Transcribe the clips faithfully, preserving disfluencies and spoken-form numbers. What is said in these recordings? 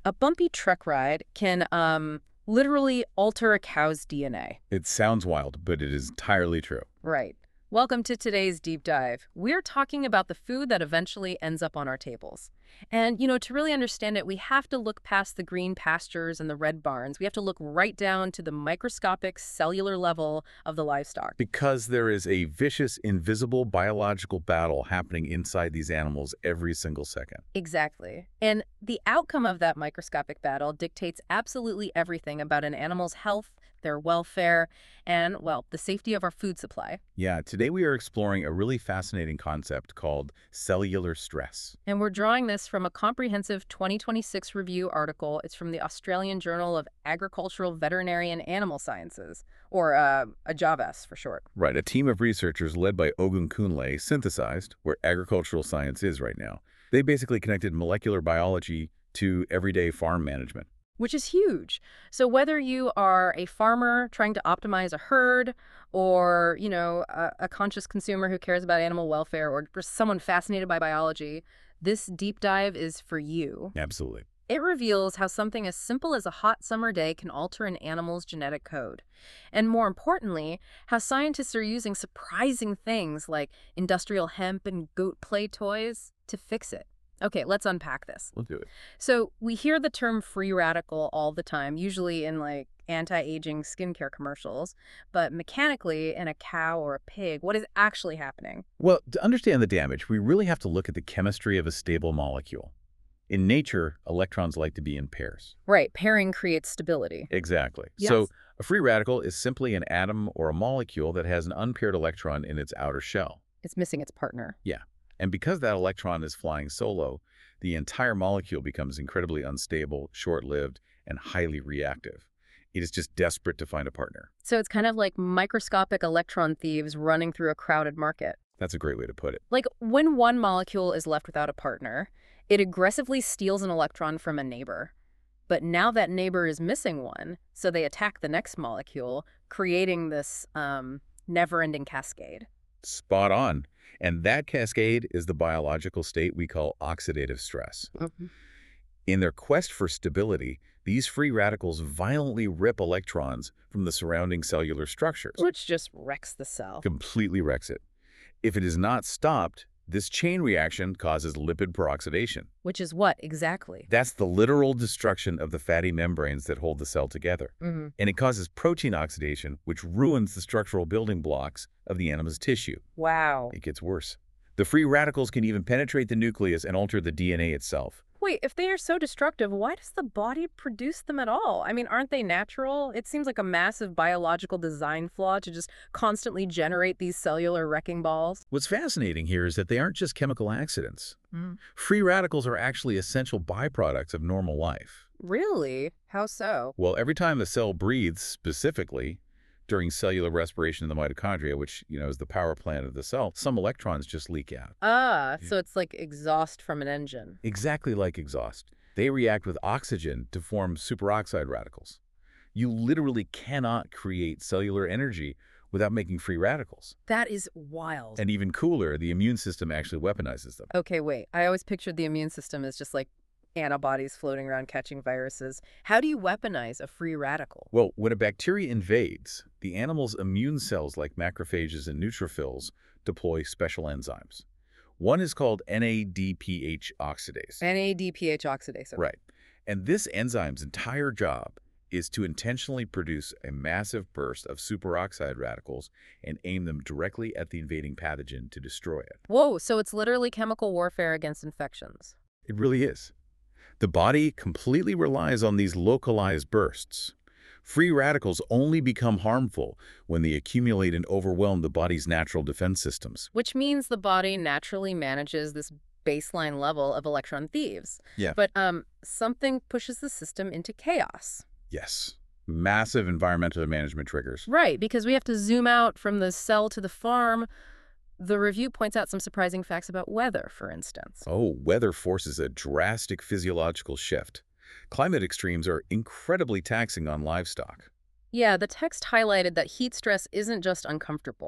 A bumpy truck ride can um, literally alter a cow's D N A. It sounds wild, but it is entirely true. Right. Welcome to today's deep dive. We're talking about the food that eventually ends up on our tables. And, you know, to really understand it, we have to look past the green pastures and the red barns. We have to look right down to the microscopic cellular level of the livestock. Because there is a vicious, invisible biological battle happening inside these animals every single second. Exactly. And the outcome of that microscopic battle dictates absolutely everything about an animal's health, their welfare, and, well, the safety of our food supply. Yeah, today we are exploring a really fascinating concept called cellular stress. And we're drawing this from a comprehensive twenty twenty-six review article. It's from the Australian Journal of Agricultural Veterinary and Animal Sciences, or uh, A J A V A S for short. Right, a team of researchers led by Ogun Kunle synthesized where agricultural science is right now. They basically connected molecular biology to everyday farm management. Which is huge. So whether you are a farmer trying to optimize a herd or, you know, a, a conscious consumer who cares about animal welfare or just someone fascinated by biology, this deep dive is for you. Absolutely. It reveals how something as simple as a hot summer day can alter an animal's genetic code. And more importantly, how scientists are using surprising things like industrial hemp and goat play toys to fix it. Okay, let's unpack this. We'll do it. So we hear the term free radical all the time, usually in like anti-aging skincare commercials. But mechanically, in a cow or a pig, what is actually happening? Well, to understand the damage, we really have to look at the chemistry of a stable molecule. In nature, electrons like to be in pairs. Right, pairing creates stability. Exactly. Yes. So a free radical is simply an atom or a molecule that has an unpaired electron in its outer shell. It's missing its partner. Yeah. And because that electron is flying solo, the entire molecule becomes incredibly unstable, short-lived, and highly reactive. It is just desperate to find a partner. So it's kind of like microscopic electron thieves running through a crowded market. That's a great way to put it. Like when one molecule is left without a partner, it aggressively steals an electron from a neighbor. But now that neighbor is missing one, so they attack the next molecule, creating this um, never-ending cascade. Spot on. And that cascade is the biological state we call oxidative stress. Mm-hmm. In their quest for stability, these free radicals violently rip electrons from the surrounding cellular structures. Which just wrecks the cell. Completely wrecks it. If it is not stopped, this chain reaction causes lipid peroxidation. Which is what exactly? That's the literal destruction of the fatty membranes that hold the cell together. Mm-hmm. And it causes protein oxidation, which ruins the structural building blocks of the animal's tissue. Wow. It gets worse. The free radicals can even penetrate the nucleus and alter the D N A itself. Wait, if they are so destructive, why does the body produce them at all? I mean, aren't they natural? It seems like a massive biological design flaw to just constantly generate these cellular wrecking balls. What's fascinating here is that they aren't just chemical accidents. Mm. Free radicals are actually essential byproducts of normal life. Really? How so? Well, every time the cell breathes, specifically during cellular respiration in the mitochondria, which, you know, is the power plant of the cell, some electrons just leak out. Ah, so it's like exhaust from an engine. Exactly like exhaust. They react with oxygen to form superoxide radicals. You literally cannot create cellular energy without making free radicals. That is wild. And even cooler, the immune system actually weaponizes them. Okay, wait. I always pictured the immune system as just like antibodies floating around catching viruses. How do you weaponize a free radical? Well, when a bacteria invades, the animal's immune cells like macrophages and neutrophils deploy special enzymes. One is called N A D P H oxidase. N A D P H oxidase. Right. And this enzyme's entire job is to intentionally produce a massive burst of superoxide radicals and aim them directly at the invading pathogen to destroy it. Whoa, so it's literally chemical warfare against infections. It really is. The body completely relies on these localized bursts. Free radicals only become harmful when they accumulate and overwhelm the body's natural defense systems. Which means the body naturally manages this baseline level of electron thieves. Yeah. But um, something pushes the system into chaos. Yes. Massive environmental management triggers. Right, because we have to zoom out from the cell to the farm. The review points out some surprising facts about weather, for instance. Oh, weather forces a drastic physiological shift. Climate extremes are incredibly taxing on livestock. Yeah, the text highlighted that heat stress isn't just uncomfortable.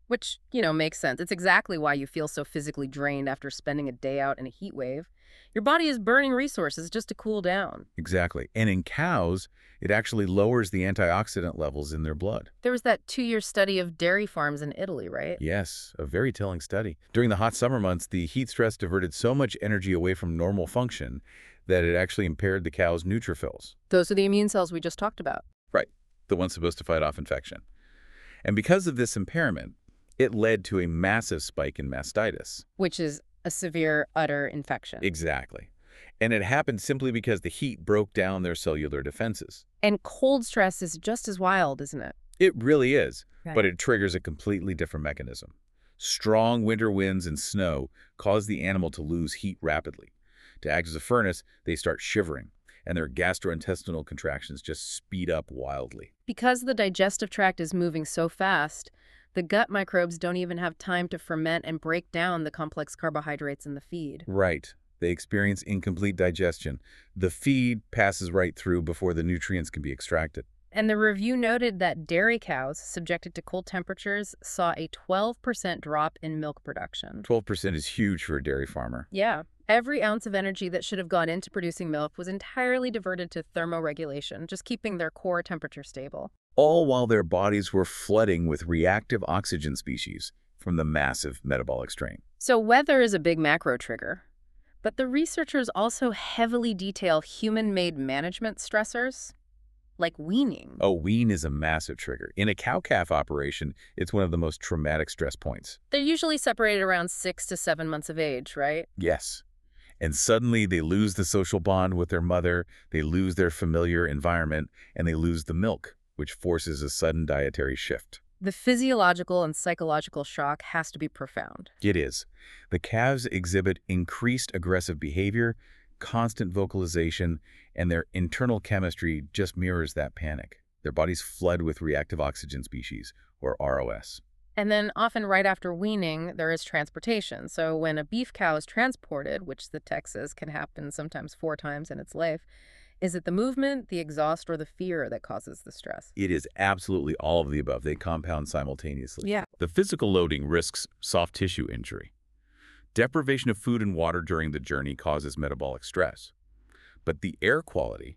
Which, you know, makes sense. It's exactly why you feel so physically drained after spending a day out in a heat wave. Your body is burning resources just to cool down. Exactly. And in cows, it actually lowers the antioxidant levels in their blood. There was that two-year study of dairy farms in Italy, right? Yes, a very telling study. During the hot summer months, the heat stress diverted so much energy away from normal function that it actually impaired the cow's neutrophils. Those are the immune cells we just talked about. Right, the ones supposed to fight off infection. And because of this impairment, it led to a massive spike in mastitis. Which is a severe udder infection. Exactly. And it happened simply because the heat broke down their cellular defenses. And cold stress is just as wild, isn't it? It really is, Right. but it triggers a completely different mechanism. Strong winter winds and snow cause the animal to lose heat rapidly. To act as a furnace, they start shivering, and their gastrointestinal contractions just speed up wildly. Because the digestive tract is moving so fast, the gut microbes don't even have time to ferment and break down the complex carbohydrates in the feed. Right. They experience incomplete digestion. The feed passes right through before the nutrients can be extracted. And the review noted that dairy cows subjected to cold temperatures saw a twelve percent drop in milk production. twelve percent is huge for a dairy farmer. Yeah. Every ounce of energy that should have gone into producing milk was entirely diverted to thermoregulation, just keeping their core temperature stable. All while their bodies were flooding with reactive oxygen species from the massive metabolic strain. So weather is a big macro trigger. But the researchers also heavily detail human-made management stressors, like weaning. Oh, wean is a massive trigger. In a cow-calf operation, it's one of the most traumatic stress points. They're usually separated around six to seven months of age, right? Yes. And suddenly they lose the social bond with their mother, they lose their familiar environment, and they lose the milk, which forces a sudden dietary shift. The physiological and psychological shock has to be profound. It is. The calves exhibit increased aggressive behavior, constant vocalization, and their internal chemistry just mirrors that panic. Their bodies flood with reactive oxygen species, or R O S. And then often right after weaning, there is transportation. So when a beef cow is transported, which the text says can happen sometimes four times in its life, is it the movement, the exhaust, or the fear that causes the stress? It is absolutely all of the above. They compound simultaneously. Yeah. The physical loading risks soft tissue injury. Deprivation of food and water during the journey causes metabolic stress. But the air quality,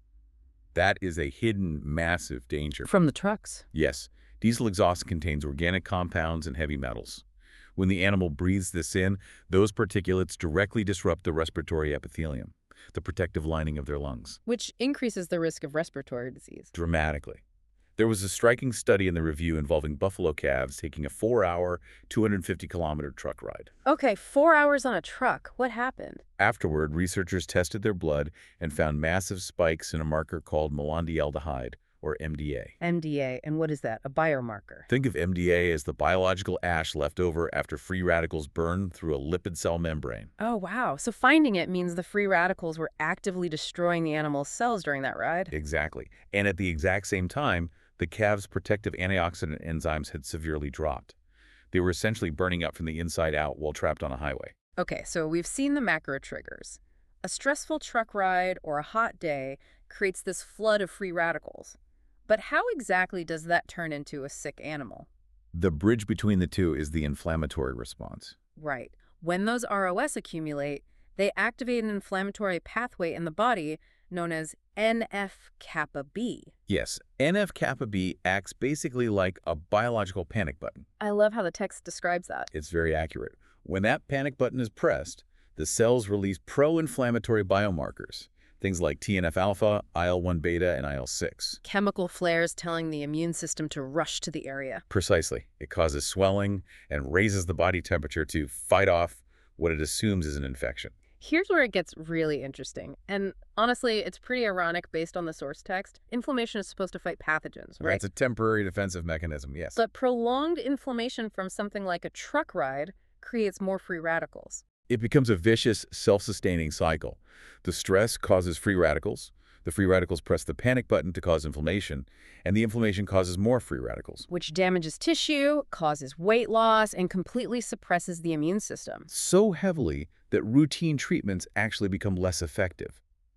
that is a hidden massive danger. From the trucks. Yes, diesel exhaust contains organic compounds and heavy metals. When the animal breathes this in, those particulates directly disrupt the respiratory epithelium, the protective lining of their lungs, Which increases the risk of respiratory disease. dramatically. There was a striking study in the review involving buffalo calves taking a four-hour, two hundred fifty kilometer truck ride. Okay, four hours on a truck. What happened? Afterward, researchers tested their blood and found massive spikes in a marker called melandialdehyde, or M D A. M D A, and what is that? A biomarker. Think of M D A as the biological ash left over after free radicals burn through a lipid cell membrane. Oh, wow. So finding it means the free radicals were actively destroying the animal's cells during that ride? Exactly. And at the exact same time, the calves' protective antioxidant enzymes had severely dropped. They were essentially burning up from the inside out while trapped on a highway. Okay, so we've seen the macro triggers. A stressful truck ride or a hot day creates this flood of free radicals. But how exactly does that turn into a sick animal? The bridge between the two is the inflammatory response. Right. When those R O S accumulate, they activate an inflammatory pathway in the body known as N F kappa B. Yes, N F kappa B acts basically like a biological panic button. I love how the text describes that. It's very accurate. When that panic button is pressed, the cells release pro-inflammatory biomarkers, things like T N F alpha, I L one beta, and I L six. Chemical flares telling the immune system to rush to the area. Precisely. It causes swelling and raises the body temperature to fight off what it assumes is an infection. Here's where it gets really interesting. And honestly, it's pretty ironic based on the source text. Inflammation is supposed to fight pathogens, right? It's a temporary defensive mechanism, yes. But prolonged inflammation from something like a truck ride creates more free radicals. It becomes a vicious, self-sustaining cycle. The stress causes free radicals. The free radicals press the panic button to cause inflammation, and the inflammation causes more free radicals. Which damages tissue, causes weight loss, and completely suppresses the immune system. So heavily that routine treatments actually become less effective.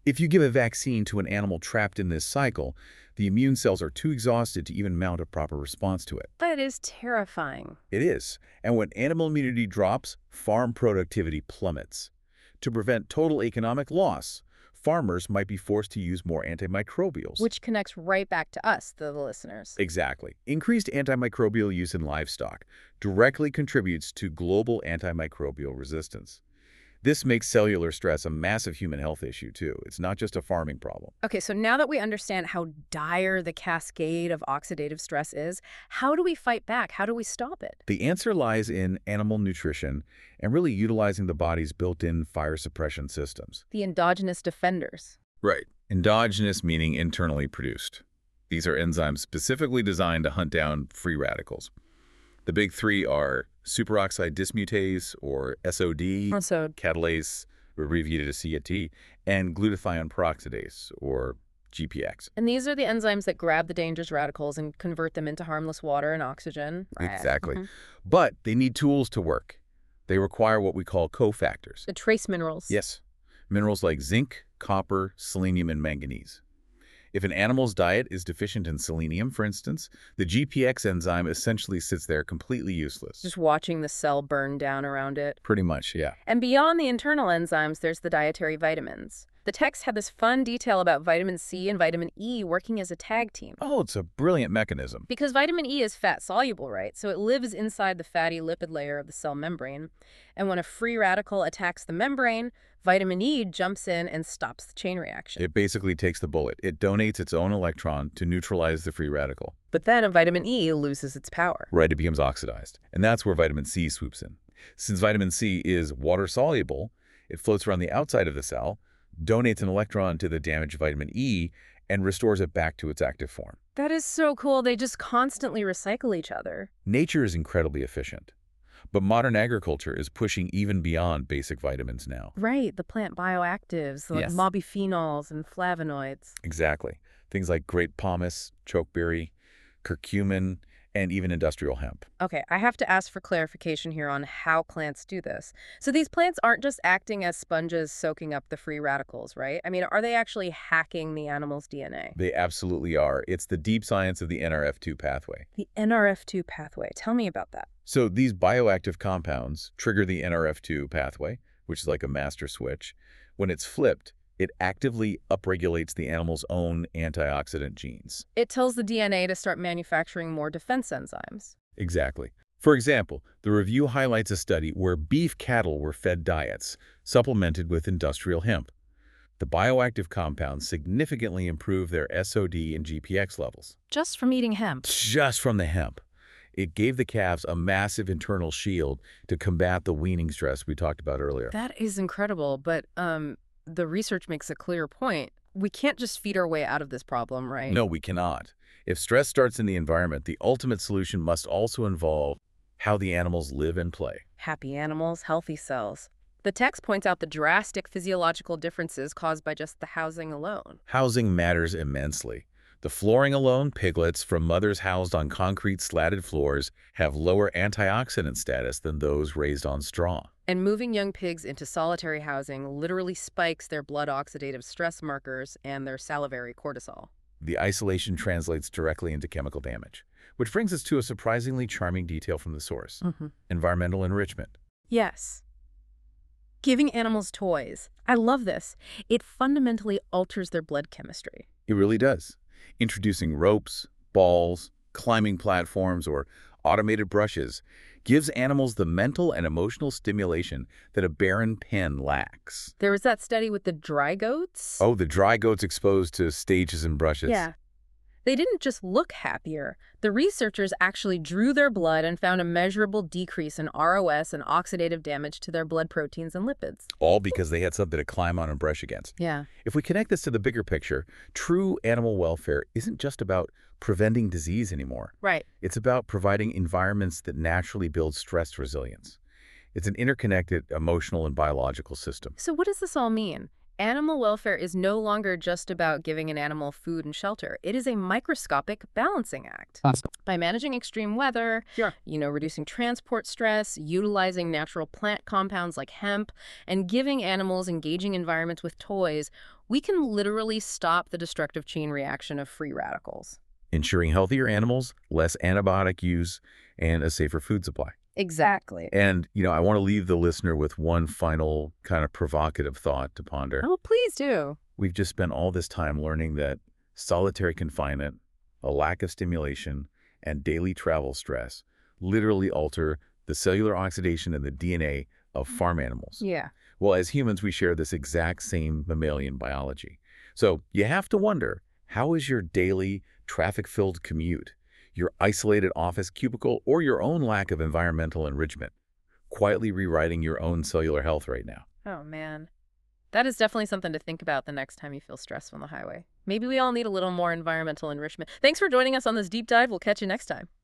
If you give a vaccine to an animal trapped in this cycle, the immune cells are too exhausted to even mount a proper response to it. That is terrifying. It is. And when animal immunity drops, farm productivity plummets. To prevent total economic loss, farmers might be forced to use more antimicrobials. Which connects right back to us, the, the listeners. Exactly. Increased antimicrobial use in livestock directly contributes to global antimicrobial resistance. This makes cellular stress a massive human health issue, too. It's not just a farming problem. Okay, so now that we understand how dire the cascade of oxidative stress is, how do we fight back? How do we stop it? The answer lies in animal nutrition and really utilizing the body's built-in fire suppression systems. The endogenous defenders. Right. Endogenous meaning internally produced. These are enzymes specifically designed to hunt down free radicals. The big three are superoxide dismutase, or S O D, Also, catalase, abbreviated as C A T, and glutathione peroxidase, or G P X. and these are the enzymes that grab the dangerous radicals and convert them into harmless water and oxygen. Right. Exactly. Mhm. But they need tools to work. They require what we call cofactors. The trace minerals. Yes, minerals like zinc, copper, selenium, and manganese. If an animal's diet is deficient in selenium, for instance, the G P X enzyme essentially sits there completely useless. Just watching the cell burn down around it. Pretty much, yeah. And beyond the internal enzymes, there's the dietary vitamins. The text had this fun detail about vitamin C and vitamin E working as a tag team. Oh, it's a brilliant mechanism. Because vitamin E is fat-soluble, right? So it lives inside the fatty lipid layer of the cell membrane. And when a free radical attacks the membrane, vitamin E jumps in and stops the chain reaction. It basically takes the bullet. It donates its own electron to neutralize the free radical. But then a vitamin E loses its power. Right, it becomes oxidized. And that's where vitamin C swoops in. Since vitamin C is water-soluble, it floats around the outside of the cell, donates an electron to the damaged vitamin E, and restores it back to its active form. That is so cool. They just constantly recycle each other. Nature is incredibly efficient. But modern agriculture is pushing even beyond basic vitamins now. Right, the plant bioactives, like Yes. mobiphenols and flavonoids. Exactly. Things like grape pomace, chokeberry, curcumin, and even industrial hemp. Okay, I have to ask for clarification here on how plants do this. So these plants aren't just acting as sponges soaking up the free radicals, right? I mean, are they actually hacking the animal's D N A? They absolutely are. It's the deep science of the N R F two pathway. The N R F two pathway. Tell me about that. So these bioactive compounds trigger the N R F two pathway, which is like a master switch. When it's flipped, it actively upregulates the animal's own antioxidant genes. It tells the D N A to start manufacturing more defense enzymes. Exactly. For example, the review highlights a study where beef cattle were fed diets supplemented with industrial hemp. The bioactive compounds significantly improve their S O D and G P X levels. Just from eating hemp. Just from the hemp. It gave the calves a massive internal shield to combat the weaning stress we talked about earlier. That is incredible, but um, the research makes a clear point. We can't just feed our way out of this problem, right? No, we cannot. If stress starts in the environment, the ultimate solution must also involve how the animals live and play. Happy animals, healthy cells. The text points out the drastic physiological differences caused by just the housing alone. Housing matters immensely. The flooring alone, piglets from mothers housed on concrete slatted floors have lower antioxidant status than those raised on straw. And moving young pigs into solitary housing literally spikes their blood oxidative stress markers and their salivary cortisol. The isolation translates directly into chemical damage, which brings us to a surprisingly charming detail from the source: Mm-hmm. environmental enrichment. Yes. Giving animals toys. I love this. It fundamentally alters their blood chemistry. It really does. Introducing ropes, balls, climbing platforms, or automated brushes gives animals the mental and emotional stimulation that a barren pen lacks. There was that study with the dry goats. Oh, the dry goats exposed to stages and brushes. Yeah. They didn't just look happier. The researchers actually drew their blood and found a measurable decrease in R O S and oxidative damage to their blood proteins and lipids. All because they had something to climb on and brush against. Yeah. If we connect this to the bigger picture, true animal welfare isn't just about preventing disease anymore. Right. It's about providing environments that naturally build stress resilience. It's an interconnected emotional and biological system. So what does this all mean? Animal welfare is no longer just about giving an animal food and shelter. It is a microscopic balancing act. Awesome. By managing extreme weather, Sure. you know, reducing transport stress, utilizing natural plant compounds like hemp, and giving animals engaging environments with toys, we can literally stop the destructive chain reaction of free radicals. Ensuring healthier animals, less antibiotic use, and a safer food supply. Exactly. And, you know, I want to leave the listener with one final kind of provocative thought to ponder. Oh, please do. We've just spent all this time learning that solitary confinement, a lack of stimulation, and daily travel stress literally alter the cellular oxidation and the D N A of farm animals. Yeah. Well, as humans, we share this exact same mammalian biology. So you have to wonder, how is your daily traffic-filled commute, your isolated office cubicle, or your own lack of environmental enrichment quietly rewriting your own cellular health right now? Oh, man. That is definitely something to think about the next time you feel stressed on the highway. Maybe we all need a little more environmental enrichment. Thanks for joining us on this deep dive. We'll catch you next time.